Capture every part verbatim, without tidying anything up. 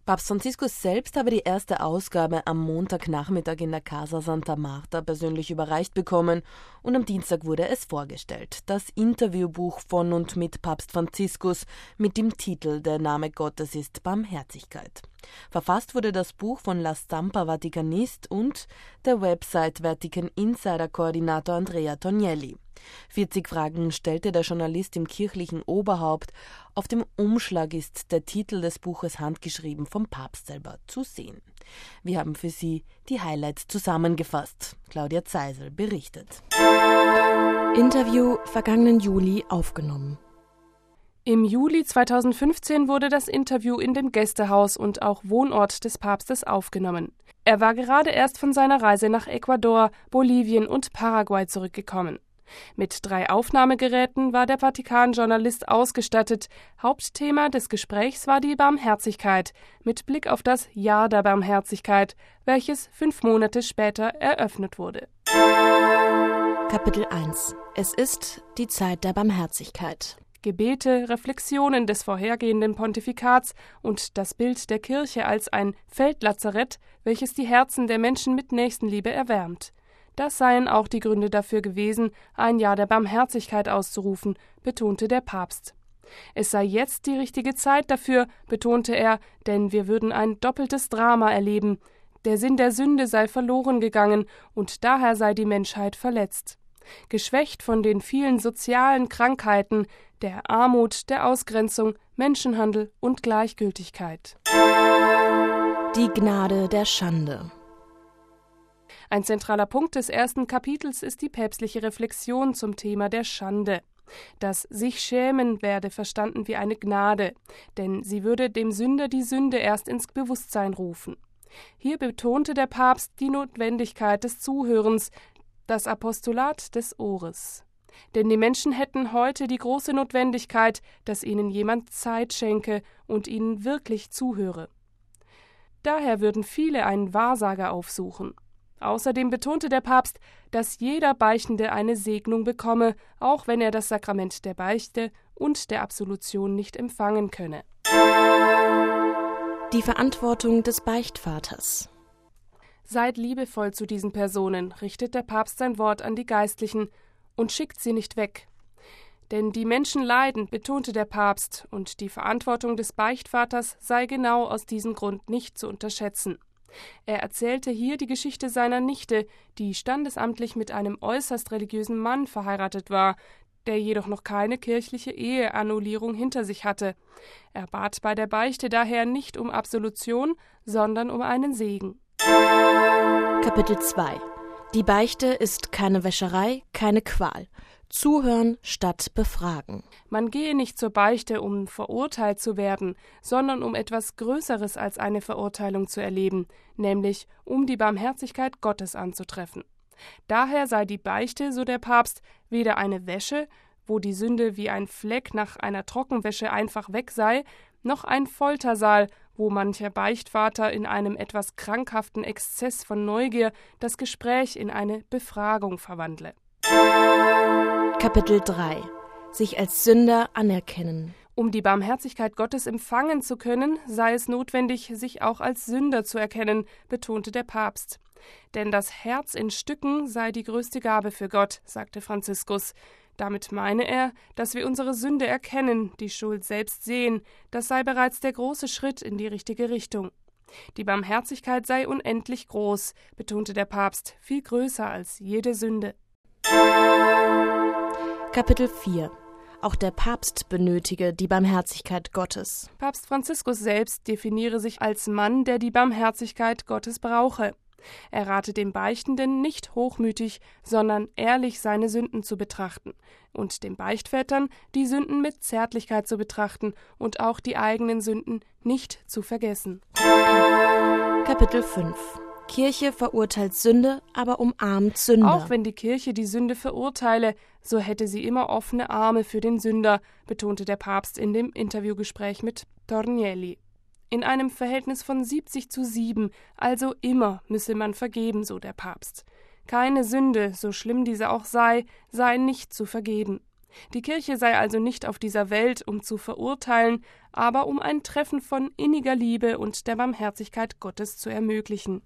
Papst Franziskus selbst habe die erste Ausgabe am Montagnachmittag in der Casa Santa Marta persönlich überreicht bekommen und am Dienstag wurde es vorgestellt. Das Interviewbuch von und mit Papst Franziskus mit dem Titel »Der Name Gottes ist Barmherzigkeit«. Verfasst wurde das Buch von La Stampa Vaticanist und der Website Vatican Insider Koordinator Andrea Tognelli. vierzig Fragen stellte der Journalist im kirchlichen Oberhaupt. Auf dem Umschlag ist der Titel des Buches handgeschrieben vom Papst selber zu sehen. Wir haben für Sie die Highlights zusammengefasst. Claudia Zeisel berichtet. Interview vergangenen Juli aufgenommen. Im Juli zweitausendfünfzehn wurde das Interview in dem Gästehaus und auch Wohnort des Papstes aufgenommen. Er war gerade erst von seiner Reise nach Ecuador, Bolivien und Paraguay zurückgekommen. Mit drei Aufnahmegeräten war der Vatikan-Journalist ausgestattet. Hauptthema des Gesprächs war die Barmherzigkeit, mit Blick auf das Jahr der Barmherzigkeit, welches fünf Monate später eröffnet wurde. Kapitel eins. Es ist die Zeit der Barmherzigkeit. Gebete, Reflexionen des vorhergehenden Pontifikats und das Bild der Kirche als ein Feldlazarett, welches die Herzen der Menschen mit Nächstenliebe erwärmt. Das seien auch die Gründe dafür gewesen, ein Jahr der Barmherzigkeit auszurufen, betonte der Papst. Es sei jetzt die richtige Zeit dafür, betonte er, denn wir würden ein doppeltes Drama erleben. Der Sinn der Sünde sei verloren gegangen und daher sei die Menschheit verletzt. Geschwächt von den vielen sozialen Krankheiten, der Armut, der Ausgrenzung, Menschenhandel und Gleichgültigkeit. Die Gnade der Schande. Ein zentraler Punkt des ersten Kapitels ist die päpstliche Reflexion zum Thema der Schande. Das sich schämen werde verstanden wie eine Gnade, denn sie würde dem Sünder die Sünde erst ins Bewusstsein rufen. Hier betonte der Papst die Notwendigkeit des Zuhörens, das Apostolat des Ohres. Denn die Menschen hätten heute die große Notwendigkeit, dass ihnen jemand Zeit schenke und ihnen wirklich zuhöre. Daher würden viele einen Wahrsager aufsuchen. Außerdem betonte der Papst, dass jeder Beichtende eine Segnung bekomme, auch wenn er das Sakrament der Beichte und der Absolution nicht empfangen könne. Die Verantwortung des Beichtvaters. Seid liebevoll zu diesen Personen, richtet der Papst sein Wort an die Geistlichen und schickt sie nicht weg. Denn die Menschen leiden, betonte der Papst, und die Verantwortung des Beichtvaters sei genau aus diesem Grund nicht zu unterschätzen. Er erzählte hier die Geschichte seiner Nichte, die standesamtlich mit einem äußerst religiösen Mann verheiratet war, der jedoch noch keine kirchliche Eheannullierung hinter sich hatte. Er bat bei der Beichte daher nicht um Absolution, sondern um einen Segen. Kapitel zwei. Die Beichte ist keine Wäscherei, keine Qual. Zuhören statt befragen. Man gehe nicht zur Beichte, um verurteilt zu werden, sondern um etwas Größeres als eine Verurteilung zu erleben, nämlich um die Barmherzigkeit Gottes anzutreffen. Daher sei die Beichte, so der Papst, weder eine Wäsche, wo die Sünde wie ein Fleck nach einer Trockenwäsche einfach weg sei, noch ein Foltersaal, wo mancher Beichtvater in einem etwas krankhaften Exzess von Neugier das Gespräch in eine Befragung verwandle. Kapitel drei. Sich als Sünder anerkennen. Um die Barmherzigkeit Gottes empfangen zu können, sei es notwendig, sich auch als Sünder zu erkennen, betonte der Papst. Denn das Herz in Stücken sei die größte Gabe für Gott, sagte Franziskus. Damit meine er, dass wir unsere Sünde erkennen, die Schuld selbst sehen. Das sei bereits der große Schritt in die richtige Richtung. Die Barmherzigkeit sei unendlich groß, betonte der Papst, viel größer als jede Sünde. Kapitel vier. Auch der Papst benötige die Barmherzigkeit Gottes. Papst Franziskus selbst definiere sich als Mann, der die Barmherzigkeit Gottes brauche. Er rate dem Beichtenden nicht hochmütig, sondern ehrlich seine Sünden zu betrachten und den Beichtvätern die Sünden mit Zärtlichkeit zu betrachten und auch die eigenen Sünden nicht zu vergessen. Kapitel fünf. Kirche verurteilt Sünde, aber umarmt Sünder. Auch wenn die Kirche die Sünde verurteile, so hätte sie immer offene Arme für den Sünder, betonte der Papst in dem Interviewgespräch mit Tognelli. In einem Verhältnis von siebzig zu sieben, also immer müsse man vergeben, so der Papst. Keine Sünde, so schlimm diese auch sei, sei nicht zu vergeben. Die Kirche sei also nicht auf dieser Welt, um zu verurteilen, aber um ein Treffen von inniger Liebe und der Barmherzigkeit Gottes zu ermöglichen.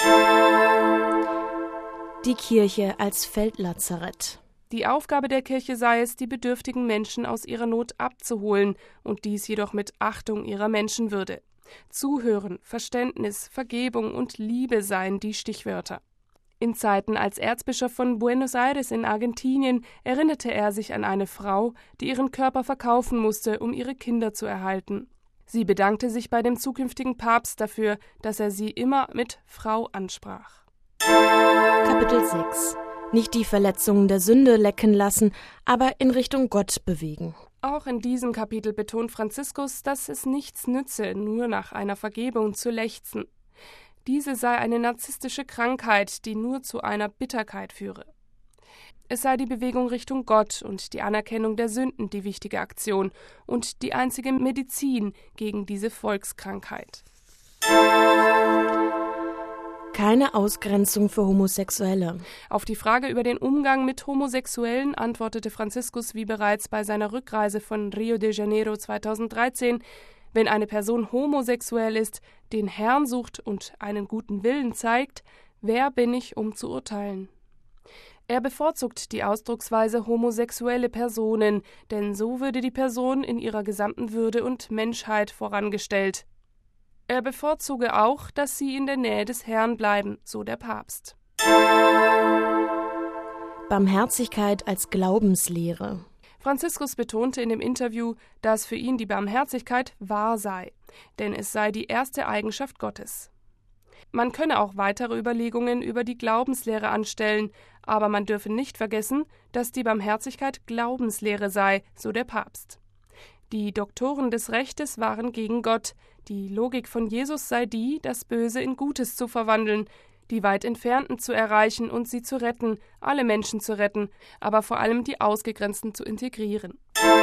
Die Kirche als Feldlazarett. Die Aufgabe der Kirche sei es, die bedürftigen Menschen aus ihrer Not abzuholen, und dies jedoch mit Achtung ihrer Menschenwürde. Zuhören, Verständnis, Vergebung und Liebe seien die Stichwörter. In Zeiten als Erzbischof von Buenos Aires in Argentinien erinnerte er sich an eine Frau, die ihren Körper verkaufen musste, um ihre Kinder zu erhalten. Sie bedankte sich bei dem zukünftigen Papst dafür, dass er sie immer mit Frau ansprach. Kapitel sechs. Nicht die Verletzungen der Sünde lecken lassen, aber in Richtung Gott bewegen. Auch in diesem Kapitel betont Franziskus, dass es nichts nütze, nur nach einer Vergebung zu lechzen. Diese sei eine narzisstische Krankheit, die nur zu einer Bitterkeit führe. Es sei die Bewegung Richtung Gott und die Anerkennung der Sünden die wichtige Aktion und die einzige Medizin gegen diese Volkskrankheit. Keine Ausgrenzung für Homosexuelle. Auf die Frage über den Umgang mit Homosexuellen antwortete Franziskus wie bereits bei seiner Rückreise von Rio de Janeiro zweitausenddreizehn: Wenn eine Person homosexuell ist, den Herrn sucht und einen guten Willen zeigt, wer bin ich, um zu urteilen? Er bevorzugt die Ausdrucksweise homosexuelle Personen, denn so würde die Person in ihrer gesamten Würde und Menschheit vorangestellt. Er bevorzuge auch, dass sie in der Nähe des Herrn bleiben, so der Papst. Barmherzigkeit als Glaubenslehre. Franziskus betonte in dem Interview, dass für ihn die Barmherzigkeit wahr sei, denn es sei die erste Eigenschaft Gottes. Man könne auch weitere Überlegungen über die Glaubenslehre anstellen, aber man dürfe nicht vergessen, dass die Barmherzigkeit Glaubenslehre sei, so der Papst. Die Doktoren des Rechtes waren gegen Gott, die Logik von Jesus sei die, das Böse in Gutes zu verwandeln, die weit Entfernten zu erreichen und sie zu retten, alle Menschen zu retten, aber vor allem die Ausgegrenzten zu integrieren.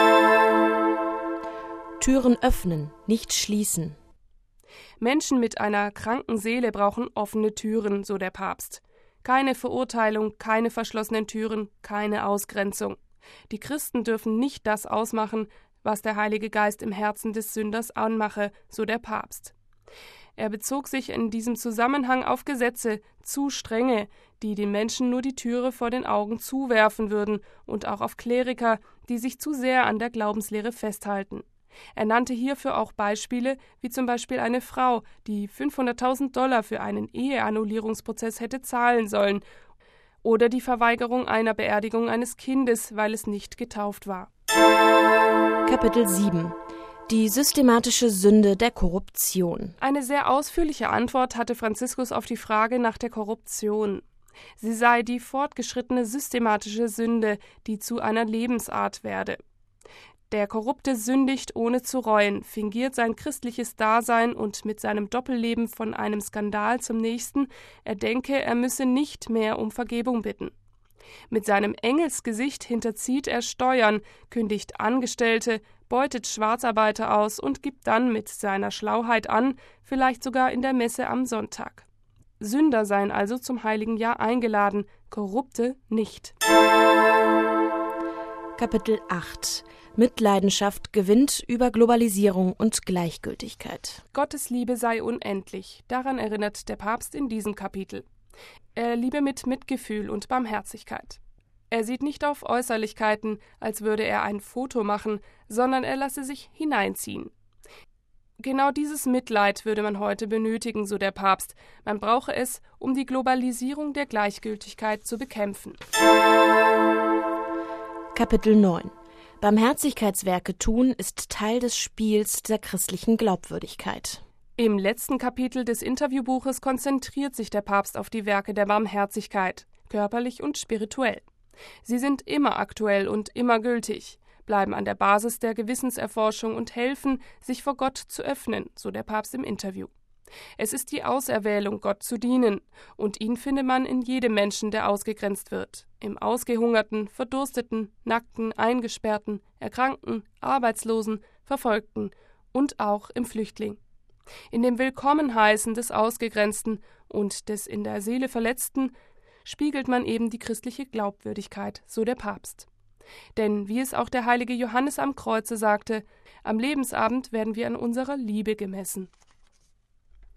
Türen öffnen, nicht schließen. Menschen mit einer kranken Seele brauchen offene Türen, so der Papst. Keine Verurteilung, keine verschlossenen Türen, keine Ausgrenzung. Die Christen dürfen nicht das ausmachen, was der Heilige Geist im Herzen des Sünders anmache, so der Papst. Er bezog sich in diesem Zusammenhang auf Gesetze, zu strenge, die den Menschen nur die Türe vor den Augen zuwerfen würden, und auch auf Kleriker, die sich zu sehr an der Glaubenslehre festhalten. Er nannte hierfür auch Beispiele, wie zum Beispiel eine Frau, die fünfhunderttausend Dollar für einen Eheannullierungsprozess hätte zahlen sollen, oder die Verweigerung einer Beerdigung eines Kindes, weil es nicht getauft war. Kapitel sieben. Die systematische Sünde der Korruption. Eine sehr ausführliche Antwort hatte Franziskus auf die Frage nach der Korruption. Sie sei die fortgeschrittene systematische Sünde, die zu einer Lebensart werde. Der Korrupte sündigt ohne zu reuen, fingiert sein christliches Dasein und mit seinem Doppelleben von einem Skandal zum nächsten, er denke, er müsse nicht mehr um Vergebung bitten. Mit seinem Engelsgesicht hinterzieht er Steuern, kündigt Angestellte, beutet Schwarzarbeiter aus und gibt dann mit seiner Schlauheit an, vielleicht sogar in der Messe am Sonntag. Sünder seien also zum Heiligen Jahr eingeladen, Korrupte nicht. Kapitel acht. Mitleidenschaft gewinnt über Globalisierung und Gleichgültigkeit. Gottes Liebe sei unendlich, daran erinnert der Papst in diesem Kapitel. Er liebe mit Mitgefühl und Barmherzigkeit. Er sieht nicht auf Äußerlichkeiten, als würde er ein Foto machen, sondern er lasse sich hineinziehen. Genau dieses Mitleid würde man heute benötigen, so der Papst. Man brauche es, um die Globalisierung der Gleichgültigkeit zu bekämpfen. Kapitel neun. Barmherzigkeitswerke tun ist Teil des Spiels der christlichen Glaubwürdigkeit. Im letzten Kapitel des Interviewbuches konzentriert sich der Papst auf die Werke der Barmherzigkeit, körperlich und spirituell. Sie sind immer aktuell und immer gültig, bleiben an der Basis der Gewissenserforschung und helfen, sich vor Gott zu öffnen, so der Papst im Interview. Es ist die Auserwählung, Gott zu dienen, und ihn findet man in jedem Menschen, der ausgegrenzt wird. Im Ausgehungerten, Verdursteten, Nackten, Eingesperrten, Erkrankten, Arbeitslosen, Verfolgten und auch im Flüchtling. In dem Willkommenheißen des Ausgegrenzten und des in der Seele Verletzten spiegelt man eben die christliche Glaubwürdigkeit, so der Papst. Denn wie es auch der heilige Johannes am Kreuze sagte, am Lebensabend werden wir an unserer Liebe gemessen.